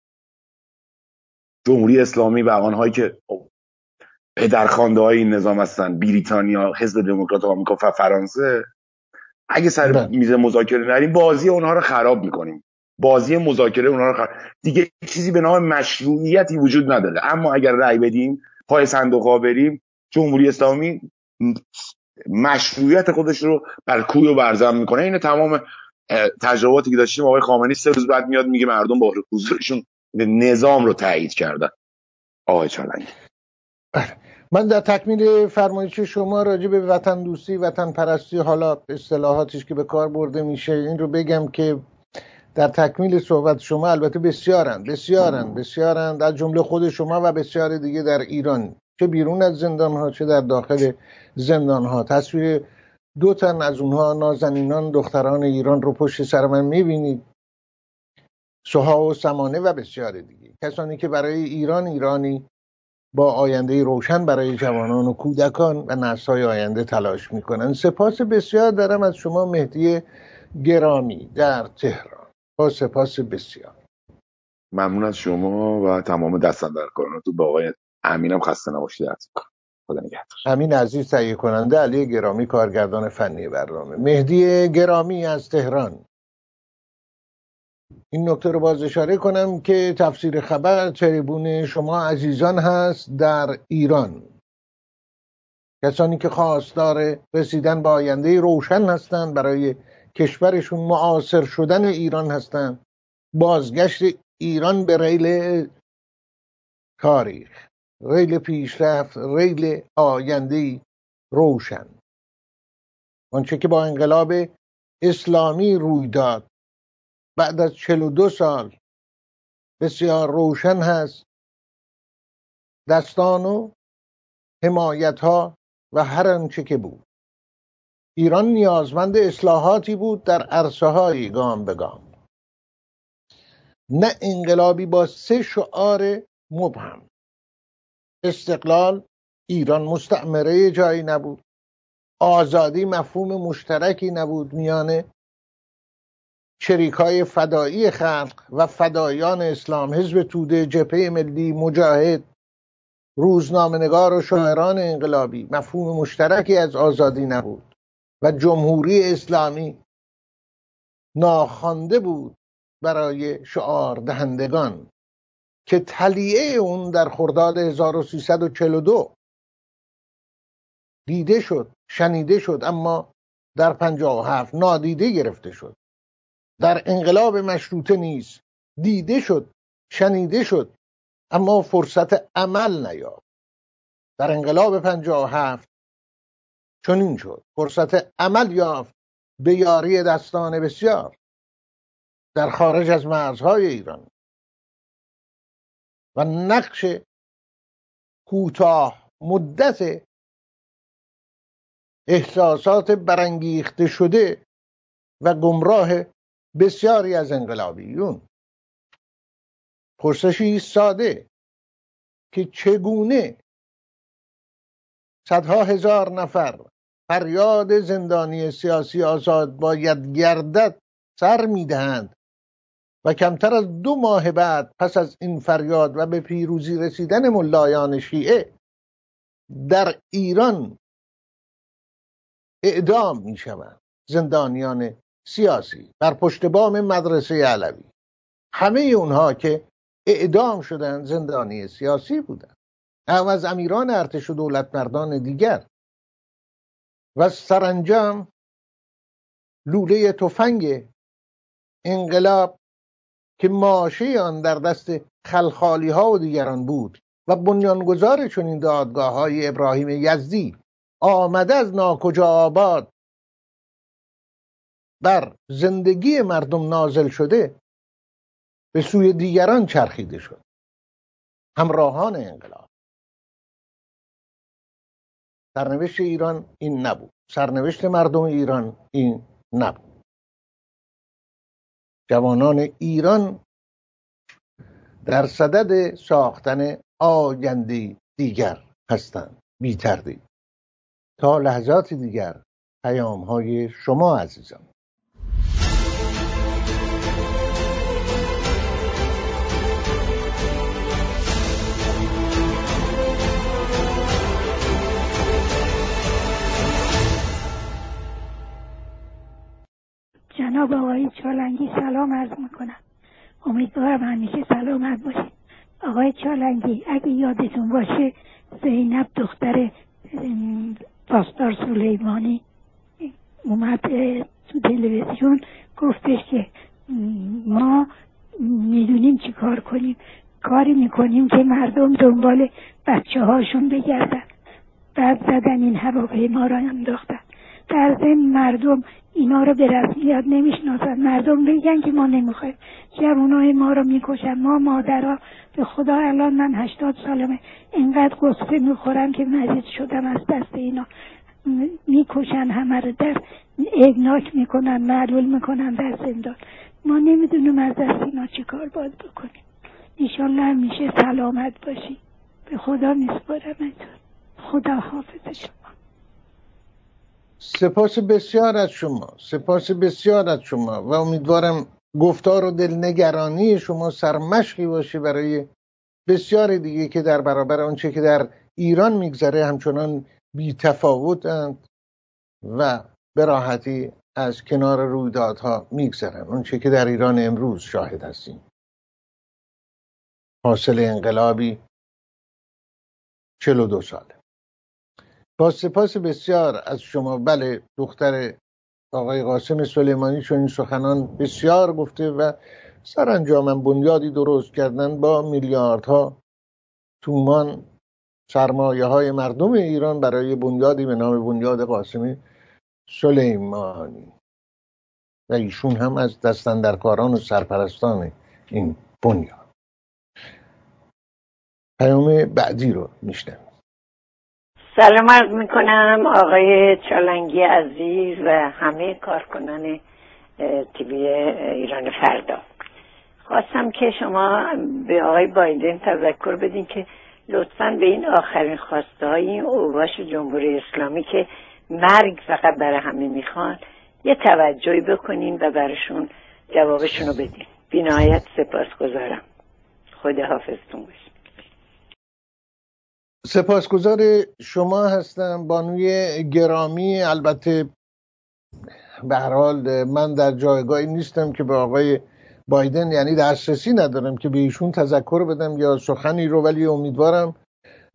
جمهوری اسلامی و آنهایی که پدرخوانده های این نظام هستن، بریتانیا، حزب دموکرات آمریکا و فرانسه، اگه سر بله. میز مذاکره نریم بازی اونها رو خراب میکنیم. بازی مذاکره اونها رو خراب. دیگه چیزی به نام مشروعیتی وجود نداره. اما اگر رأی بدیم، پای صندوق ها بریم، جمهوری اسلامی مشروعیت خودش رو بر کوی و برزم میکنه. این تمام تجرباتی که داشتیم، آقای خامنه‌ای سه روز بعد میاد میگه مردم با حضورشون نظام رو تایید کردن. آقای چالنگی، من در تکمیل فرمایش شما راجع به وطن دوستی، وطن پرستی، حالا اصطلاحاتش که به کار برده میشه، این رو بگم که در تکمیل صحبت شما البته بسیارن بسیارن بسیارن در جمله خود شما و بسیار دیگه در ایران، چه بیرون از زندان ها چه در داخل زندان ها، تصویر دو تن از اونها نازنینان دختران ایران رو پشت سر من میبینید، سوها و سمانه و بسیار دیگه، کسانی که برای ایران ایرانی با آینده روشن برای جوانان و کودکان و نسل‌های آینده تلاش میکنن. سپاس بسیار دارم از شما مهدی گرامی در تهران، با سپاس بسیار. ممنون از شما و تمام دستاندرکارانتون. با آقای امینم خسته نباشید. خدا نگهدار. امین عزیز تهیه کننده، علی گرامی کارگردان فنی برنامه، مهدی گرامی از تهران. این نکته رو باز اشاره کنم که تفسیر خبر تریبون شما عزیزان هست در ایران، کسانی که خواستار رسیدن به آینده روشن هستند، برای کشورشون معاصر شدن ایران هستند، بازگشت ایران به ریل تاریخ، ریل پیشرفت، ریل آینده روشن. آنچه که با انقلاب اسلامی روی داد بعد از چهل و دو سال بسیار روشن هست. دستان و حمایت ها و هر آنچه که بود، ایران نیازمند اصلاحاتی بود در عرصه های گام به گام، نه انقلابی با سه شعار مبهم. استقلال، ایران مستعمره جایی نبود. آزادی، مفهوم مشترکی نبود میان شریکای فدایی خلق و فدایان اسلام، حزب توده، جبهه ملی، مجاهد، روزنامه‌نگار و شاعران انقلابی. مفهوم مشترکی از آزادی نبود و جمهوری اسلامی ناخوانده بود برای شعار دهندگان که تلیعه اون در خرداد هزار و سیصد و چهل و دو دیده شد، شنیده شد، اما در پنجاه و هفت نادیده گرفته شد. در انقلاب مشروطه نیز دیده شد، شنیده شد، اما فرصت عمل نیافت. در انقلاب پنجاه و هفت چنین شد، فرصت عمل یافت به یاری دستان بسیار در خارج از مرزهای ایران و نقش کوتاه مدت احساسات برانگیخته شده و گمراه بسیاری از انقلابیون. پرسشی ساده که چگونه صدها هزار نفر فریاد زندانی سیاسی آزاد باید گردد سر میدهند و کمتر از دو ماه بعد پس از این فریاد و به پیروزی رسیدن ملایان شیعه در ایران اعدام می شوند زندانیان سیاسی بر پشت بام مدرسه علوی. همه اونها که اعدام شدند زندانی سیاسی بودند، هم از امیران ارتش و دولت مردان دیگر، و سرانجام لوله تفنگ انقلاب که ماشه آن در دست خلخالی ها و دیگران بود و بنیانگذار چنین دادگاه های ابراهیم یزدی آمده از ناکجا آباد بر زندگی مردم نازل شده به سوی دیگران چرخیده شد. همراهان انقلاب. سرنوشت ایران این نبود، سرنوشت مردم ایران این نبود. جوانان ایران در صدد ساختن آینده دیگر هستند، بی تردید. تا لحظات دیگر پیام های شما عزیزان. جناب آقای چالنگی سلام عرض میکنم. امیدوارم همیشه سلامت باشید. آقای چالنگی اگه یادتون باشه زینب دختر پاسدار سلیمانی اومد تو تلویزیون گفتش که ما میدونیم چی کار کنیم، کاری میکنیم که مردم دنبال بچه هاشون بگردن. بعد زدن این هواپیما را انداختن. در ضمن مردم اینا رو به رسمیت نمیشناسن. مردم بگن که ما نمیخوایم، جوانای ما رو میکشن. ما مادرها به خدا الان من هشتاد سالمه اینقدر قصه میخورم که مریض شدم از دست اینا. میکشن همه رو، در اگناک میکنن، معلول میکنن در زندان. ما نمیدونیم از دست اینا چی کار باید بکنیم. انشالله همیشه سلامت باشی. به خدا میسپارم. خدا حافظ شما. سپاس بسیار از شما، سپاس بسیار از شما و امیدوارم گفتار و دلنگرانی شما سرمشقی باشه برای بسیار دیگه که در برابر آنچه که در ایران میگذره همچنان بی تفاوتند و به راحتی از کنار رویدادها میگذرن. آنچه که در ایران امروز شاهد هستیم، حاصل انقلابی چهل و دو ساله. با سپاس بسیار از شما. بله، دختر آقای قاسم سلیمانی چون این سخنان بسیار گفته و سرانجام بنیادی درست کردن با میلیاردها تومان سرمایه های مردم ایران برای بنیادی به نام بنیاد قاسم سلیمانی و ایشون هم از دستاندرکاران و سرپرستان این بنیاد. پیام بعدی رو میشنویم. سلام عرض میکنم آقای چالنگی عزیز و همه کارکنان تیوی ایران فردا. خواستم که شما به آقای بایدن تذکر بدین که لطفاً به این آخرین خواسته های این اوباش جمهوری اسلامی که مرگ فقط برای همه میخوان یه توجهی بکنین و براشون جوابشونو بدین. بی نهایت سپاسگزارم. خدا حافظتون باشید. سپاسگزار شما هستم بانوی گرامی. البته به هر حال من در جایگاهی نیستم که به آقای بایدن یعنی دسترسی ندارم که به ایشون تذکر بدم یا سخنی رو، ولی امیدوارم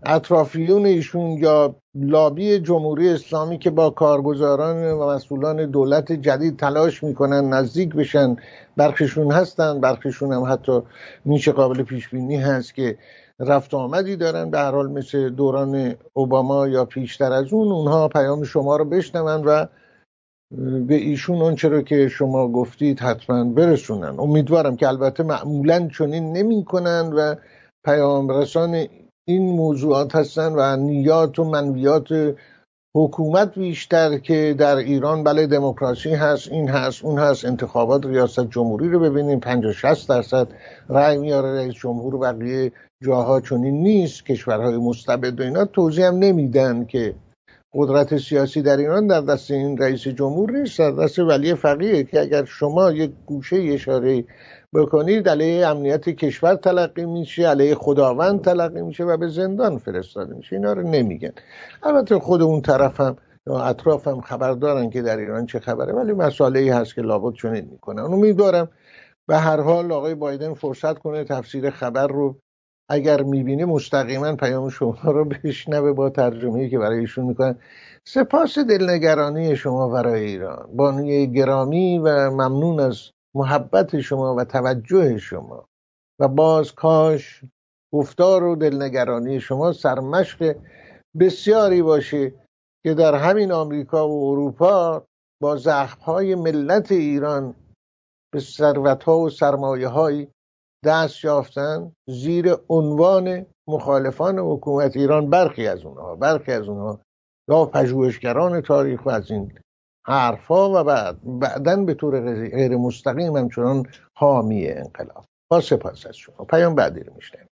اطرافیون ایشون یا لابی جمهوری اسلامی که با کارگزاران و مسئولان دولت جدید تلاش میکنن نزدیک بشن، برخیشون هستن، برخیشون هم حتی میشه قابل پیش بینی هست که رفت آمدی دارن، به هر حال مثل دوران اوباما یا پیشتر از اون، اونها پیام شما رو بشنون و به ایشون اونچه رو که شما گفتید حتما برسونن. امیدوارم که البته معمولا چنین نمی کنن و پیام رسان این موضوعات هستن و نیات و منویات حکومت بیشتر که در ایران بله دموکراسی هست، این هست اون هست، انتخابات ریاست جمهوری رو ببینیم پنجاه شصت درصد رأی میاره رئیس جمهور، بقیه جاها چنین نیست، کشورهای مستبد و اینا توضیح هم نمیدن که قدرت سیاسی در ایران در دست این رئیس جمهور نیست، در دست ولی فقیه که اگر شما یک گوشه اشاره بکنید علیه امنیت کشور تلقی میشه، علیه خداوند تلقی میشه و به زندان فرستاده میشه. اینا رو نمیگن. البته خود اون طرف هم اطراف هم خبر دارن که در ایران چه خبره، ولی مسئله ای هست که لابد چنین میکنن. امیدوارم به هر حال آقای بایدن فرصت کنه تفسیر خبر رو اگر میبینه مستقیما پیام شما رو بشنوه با ترجمه‌ای که برای ایشون میکنن. سپاس دلنگرانی شما برای ایران، بانوی گرامی، و ممنون از محبت شما و توجه شما، و باز کاش گفتار و دلنگرانی شما سرمشق بسیاری باشه که در همین آمریکا و اروپا با زخم‌های ملت ایران به ثروت‌ها و سرمایه‌های دست یافتن زیر عنوان مخالفان حکومت ایران. برخی از اونها برخی از اونها یا پژوهشگران تاریخ و از این حرفا و بعد بعداً به طور غیر مستقیم همچنان حامی انقلاب. با سپاس از شما. پیام بعدی رو میشنویم.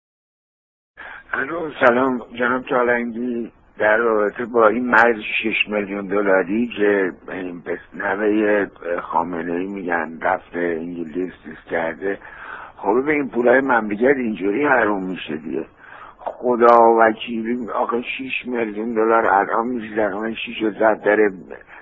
الو سلام جناب چالنگی، در رابطه با این مرز شش میلیون دلاری که به نوه خامنه ای میگن رفته انگلیس کرده، خب به این پولای مملکت اینجوری حروم میشه دیگه. خدا وکیلی آخه شش میلیون دلار الان میشه رقم شش و زد داره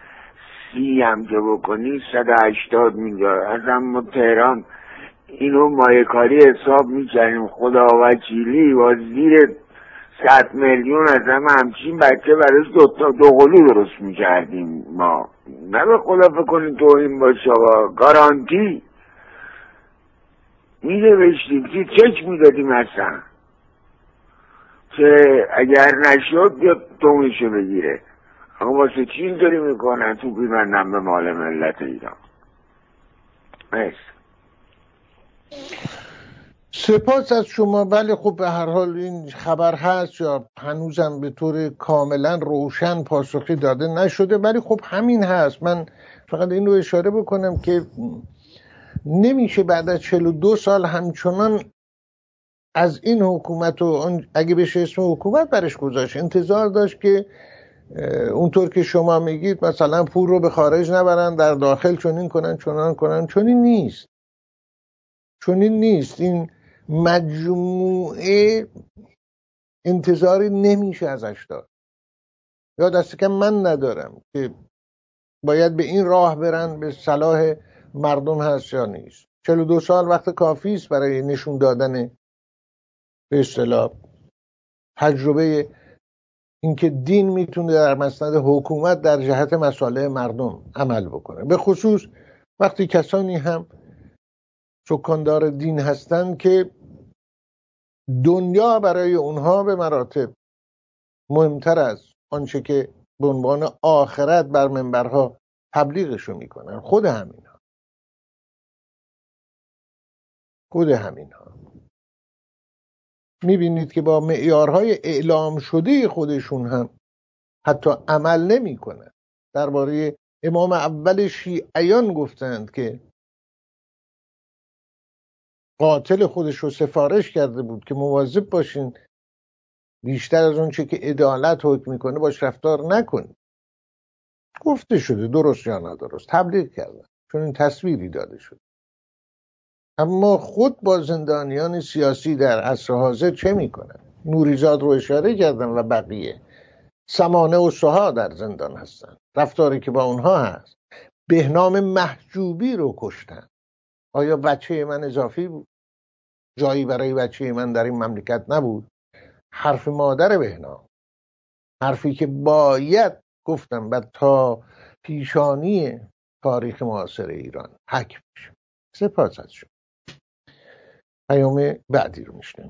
سی هم که بکنی صد و هشتاد میلیارد. از اما تهران اینو مایه‌کاری حساب میکنیم، خدا وکیلی با زیر صد میلیون از هم همچین بچه برای دو, دو قلو درست میکردیم ما. نه به خدا فکر کنید توهین باشه، گارانتی میده بشتیم که چک میدادیم اصلا که اگر نشد یا تومیشو بگیره. اما واسه چی اینطوری میکنن تو بیمندن به مال ملت ایران؟ مرسی. سپاس از شما. بله خب به هر حال این خبر هست یا هنوزم به طور کاملا روشن پاسخی داده نشده، ولی خب همین هست. من فقط این رو اشاره بکنم که نمیشه بعد از چهل و دو سال همچنان از این حکومت و اگه بشه اسم حکومت برش گذاشت انتظار داشت که اونطور که شما میگید مثلا پول رو به خارج نبرن، در داخل چنین کنن چنان کنن. چنین نیست، چنین نیست. این مجموعه انتظاری نمیشه ازش داد، یا دست کم من ندارم که باید به این راه برن به صلاح مردم هست یا نیست. چهل و دو سال وقت کافی است برای نشون دادن به اصطلاح تجربه اینکه دین میتونه در مسند حکومت در جهت مصالح مردم عمل بکنه، به خصوص وقتی کسانی هم سکاندار دین هستند که دنیا برای اونها به مراتب مهمتر از آنچه که به عنوان آخرت بر منبرها تبلیغشو میکنن. خود همینها خود همینها میبینید که با معیارهای اعلام شده خودشون هم حتی عمل نمیکنن. درباره امام اول شیعیان گفتند که قاتل خودش رو سفارش کرده بود که مواظب باشین بیشتر از اون چه که عدالت حکم میکنه باش رفتار نکنید. گفته شده، درست یا نادرست تبلیغ کردن، چون این تصویری داده شد. اما خود با زندانیان سیاسی در عصر حاضر چه میکنن؟ نوریزاد رو اشاره کردن و بقیه. سمانه و سوها در زندان هستن، رفتاری که با اونها هست. بهنام محجوبی رو کشتن. آیا بچه من اضافی بود؟ جایی برای بچه من در این مملکت نبود؟ حرف مادر بهنام، حرفی که باید گفتم و تا پیشانی تاریخ معاصر ایران حک بشه. سپاس از شما. پیام بعدی رو میشنیم.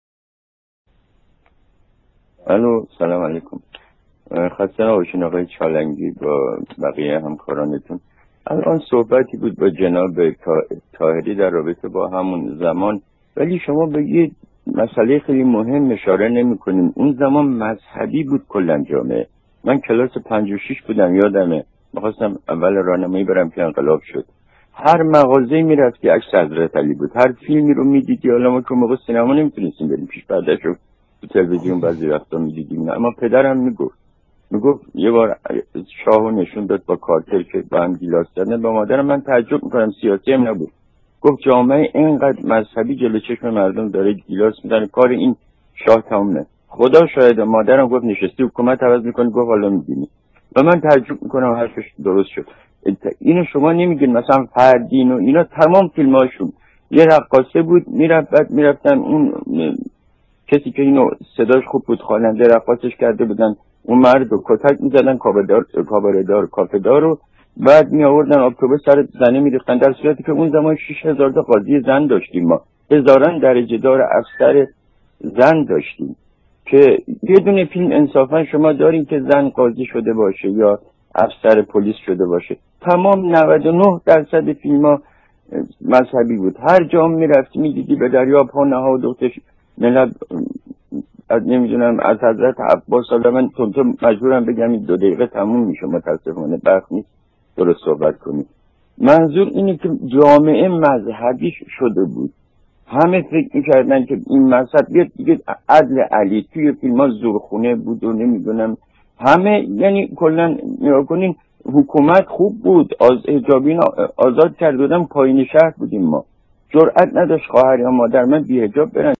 الو، سلام علیکم. خسته نباشین آقای چالنگی با بقیه همکارانتون. الان صحبتی بود با جناب طاهری در رابطه با همون زمان، ولی شما بگید مسئله خیلی مهم اشاره نمی کنیم. اون زمان مذهبی بود کلا جامعه. من کلاس پنج و شیش بودم، یادمه میخواستم اول راهنمایی برم که انقلاب شد. هر مغازه‌ای میرفتی عکس حضرت علی بود، هر فیلمی رو میدیدی. حالا ما که موقع سینما نمیتونستیم بریم، پیش بعدش رو تو تلویزیون بعضی وقتا میدیدیم. اما پدرم میگفت میگفت یه بار شاهو نشون داد با کارتر که با هم گیلاس زدن. با مادرم من تعجب میکنم، سیاسی هم نبود. گفت جامعه اینقدر مذهبی جلو چشم مردم داره گیلاس میزنه، کار این شاه تمومه. خدا شاهد. مادرم گفت نشستی حکومت عوض میکنی، گفت حالا میبینی. و من تعجب میکنم حرفش درست شد. اینو شما نمیگین مثلا فردین و اینا تمام فیلماشون یه رقاصه بود میرفت، بعد میرفتن اون کسی که اینو صداش خوب بود خواننده رقاصش کرده بودن، اون مرد رو کتک میزدن، کابردار کابردار کافه‌دار رو، بعد می آوردن اتوبوس سر زنه میریختن. در صورتی که اون زمان شش هزار تا قاضی زن داشتیم، ما هزاران درجه دار افسر زن داشتیم که یه دونه فیلم انصافا شما دارین که زن قاضی شده باشه یا افسر پلیس شده باشه. تمام نود و نه درصد فیلم‌ها مذهبی بود. هر جا میرفتی میدیدی به دریا پا نهاده ملت. از نمیدونم از حضرت عباس. حالا من تونتو مجبورم بگم این دو دقیقه تموم میشه، متاسفانه وقت نیست درست صحبت کنیم. منظور اینه که جامعه مذهبی شده بود. همه فکر میکردن که این مذهب بیاد دیگه عدل علی. توی فیلم ها زورخونه بود و نمیدونم همه، یعنی کلا نگاه کنین حکومت خوب بود، از حجابین آزاد کرد بودن، پایین شهر بودیم ما. جرئت نداشت خواهر یا مادر من بی حجاب برن.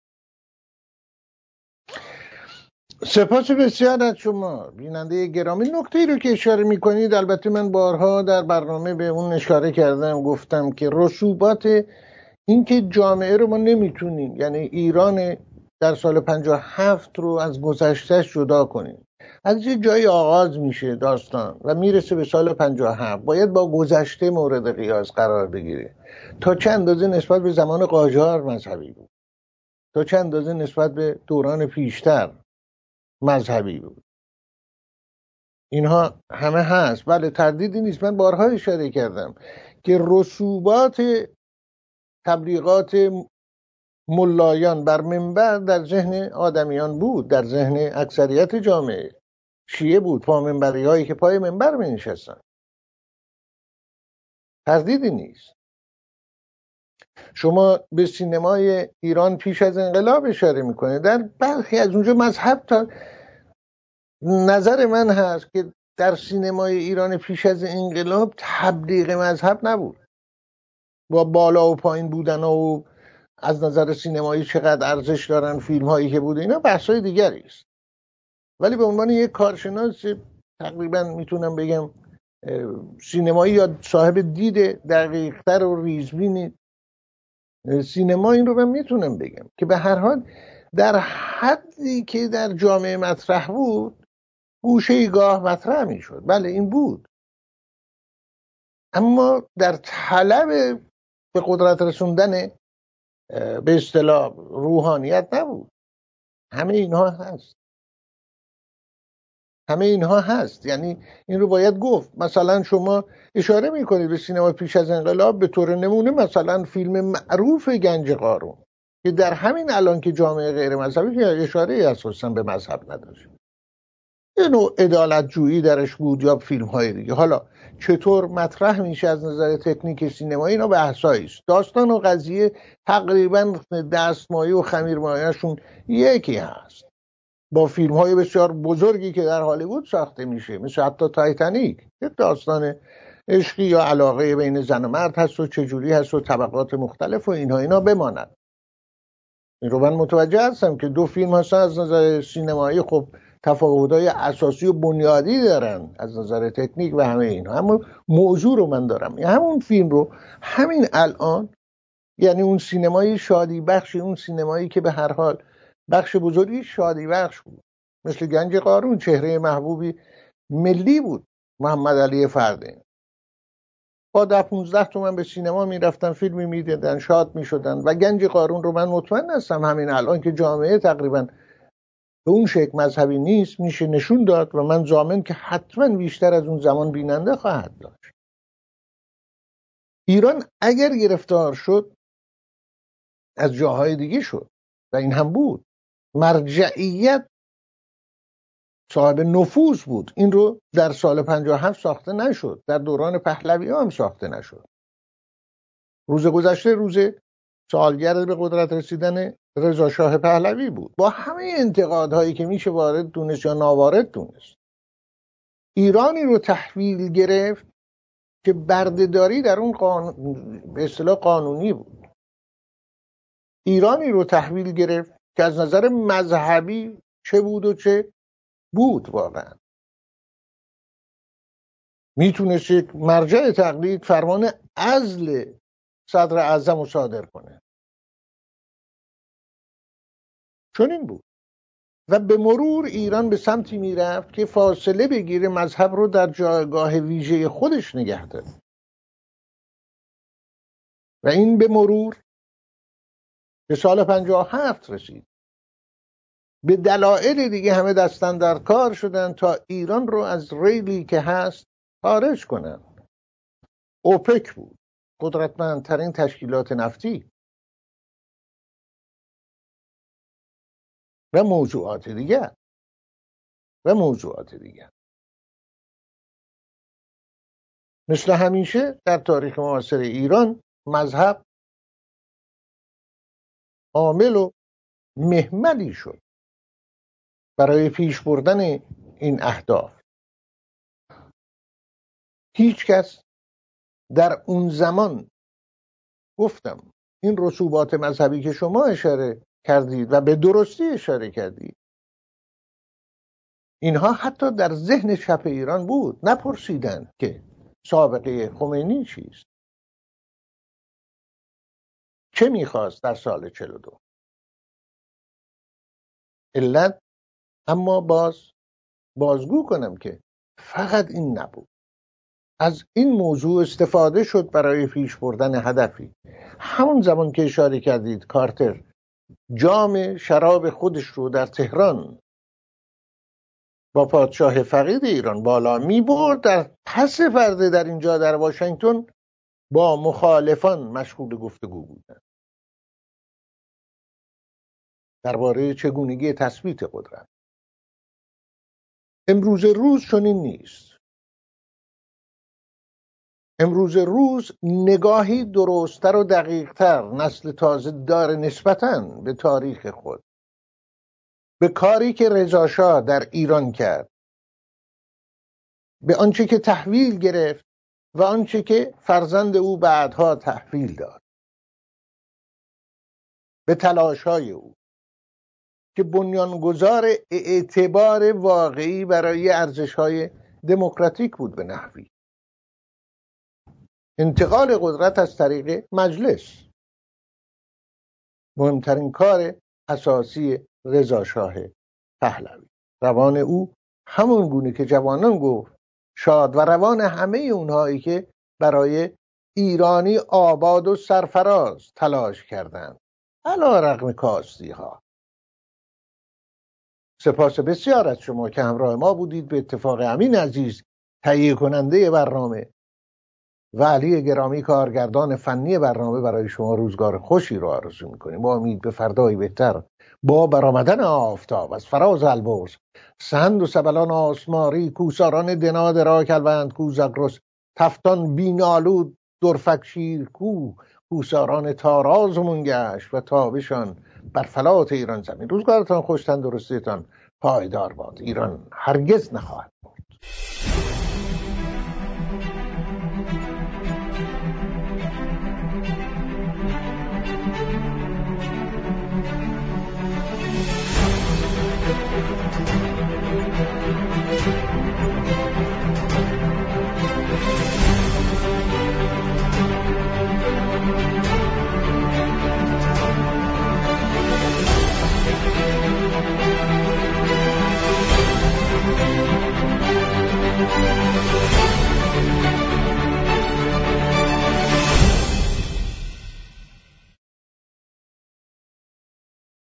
سپاس بسیار از شما بیننده گرامی. نکته ای رو که اشاره میکنید، البته من بارها در برنامه به اون اشاره کردم، گفتم که رسوبات این که جامعه رو ما نمیتونیم، یعنی ایران در سال پنجاه و هفت رو از گذشتهش جدا کنیم. از یه جایی آغاز میشه داستان و میرسه به سال پنجاه و هفت، باید با گذشته مورد قیاس قرار بگیره. تا چند اندازه نسبت به زمان قاجار مذهبی بود، تا چند اندازه نسبت به دوران پیشتر مذهبی بود. اینها همه هست، بله، تردیدی نیست. من بارها اشاره کردم که رسوبات تبلیغات ملایان بر منبر در ذهن آدمیان بود، در ذهن اکثریت جامعه شیعه بود. پا منبری هایی که پای منبر می نشستن، تردیدی نیست. شما به سینمای ایران پیش از انقلاب اشاره میکنه، در برخی از اونجا مذهب، تا نظر من هست که در سینمای ایران پیش از انقلاب تبلیغ مذهب نبود. با بالا و پایین بودن و از نظر سینمایی چقدر ارزش دارن فیلم هایی که بوده، اینا بحثای دیگری است. ولی به عنوان یک کارشناس تقریبا میتونم بگم سینمایی یا صاحب دید دقیق‌تر و ریزبین سینما، این رو من میتونم بگم که به هر حال در حدی که در جامعه مطرح بود، گوشه گاه مطرح میشد. بله این بود، اما در طلب به قدرت رسوندن به اصطلاح روحانیت نبود. همه اینها هست، همه اینها هست. یعنی این رو باید گفت. مثلا شما اشاره میکنید به سینما پیش از انقلاب، به طور نمونه مثلا فیلم معروف گنج قارون که در همین الان که جامعه غیر مذهبی اشاره اساسا به مذهب نداشت، یه نوع عدالت جویی درش بود، یا فیلم های دیگه. حالا چطور مطرح میشه از نظر تکنیک سینمایی، اینا بحثایی است. داستان و قضیه تقریبا دستمایه و خمیرمایه‌شون یکی هست، با فیلم های بسیار بزرگی که در هالیوود ساخته میشه، مثل حتی تایتانیک، یک داستان عشقی یا علاقه بین زن و مرد هست و چجوری هست و طبقات مختلف و اینها اینا بماند. این رو من متوجه هستم که دو فیلم هستن از نظر سینمایی خب تفاوت‌های اساسی و بنیادی دارن از نظر تکنیک و همه اینا، اما موضوع رو من دارم. یعنی همون فیلم رو همین الان، یعنی اون سینمای شادی بخش، اون سینمایی که به هر حال بخش بزرگی شادی بخش بود، مثل گنج قارون چهره محبوبی ملی بود محمد علی فردین. با ده پونزده تومن به سینما میرفتن، فیلمی میدیدن، شاد میشدن. و گنج قارون رو من مطمئن هستم همین الان که جامعه تقریبا به اون شکل مذهبی نیست میشه نشون داد و من ضامن که حتما بیشتر از اون زمان بیننده خواهد داشت. ایران اگر گرفتار شد از جاهای دیگه شد و این هم بود. مرجعیت صاحب نفوذ بود. این رو در سال پنجاه و هفت ساخته نشد، در دوران پهلوی هم ساخته نشد. روز گذشته روز سالگرد به قدرت رسیدن رضا شاه پهلوی بود، با همه انتقادهایی که میشه وارد دونست یا ناوارد دونست. ایرانی رو تحویل گرفت که بردهداری در اون قانون به اصطلاح قانونی بود. ایرانی رو تحویل گرفت که از نظر مذهبی چه بود و چه بود. واقعا میتونست یک مرجع تقلید فرمان عزل صدر اعظم رو صادر کنه، چون این بود. و به مرور ایران به سمتی میرفت که فاصله بگیره، مذهب رو در جایگاه ویژه خودش نگه داره. و این به مرور به سال پنجاه و هفت رسید. به دلایل دیگه همه دستن در کار شدن تا ایران رو از ریلی که هست خارج کنن. اوپک بود، قدرتمندترین تشکیلات نفتی و موضوعات دیگر و موضوعات دیگر. مثل همیشه در تاریخ معاصر ایران مذهب عامل و محملی شد برای پیش بردن این اهداف. هیچ کس در اون زمان، گفتم این رسوبات مذهبی که شما اشاره کردید و به درستی اشاره کردید، اینها حتی در ذهن چپ ایران بود. نپرسیدن که سابقه خمینی چیست، چه میخواست در سال چهل و دو. علت، اما باز بازگو کنم که فقط این نبود. از این موضوع استفاده شد برای پیش بردن هدفی. همون زمان که اشاره کردید کارتر جام شراب خودش رو در تهران با پادشاه فقید ایران بالا می برد، در پس پرده در اینجا در واشنگتن با مخالفان مشغول گفتگو بودند درباره چگونگی تثبیت قدرت. امروز روز چنین نیست. امروز روز نگاهی درست‌تر و دقیق‌تر نسل تازه داره نسبتاً به تاریخ خود، به کاری که رضا شاه در ایران کرد، به آنچه که تحویل گرفت و آنچه که فرزند او بعدها تحویل داد، به تلاش‌های او که بنیانگذار اعتبار واقعی برای ارزش‌های دموکراتیک بود. به نحوی انتقال قدرت از طریق مجلس، مهمترین کار اساسی رضا شاه پهلوی. روان او همون گونه که جوانان گفت شاد و روان همه اونهایی که برای ایرانی آباد و سرفراز تلاش کردند علی رغم کاستی ها. سپاس بسیار از شما که همراه ما بودید. به اتفاق امین عزیز تهیه کننده برنامه و علی گرامی کارگردان فنی برنامه برای شما روزگار خوشی رو آرزو میکنیم. با امید به فردایی بهتر، با برآمدن آفتاب از فراز البرز، سهند و سبلان آسماری، کوساران دنا درا کلوند کو زگرس، تفتان بینالود درفک شیر کو، کوساران تاراز و منگشت و تابشان بر فلات ایران زمین. روزگارتان خوش، تندرستیتان پایدار باد. ایران هرگز نخواهد مرد.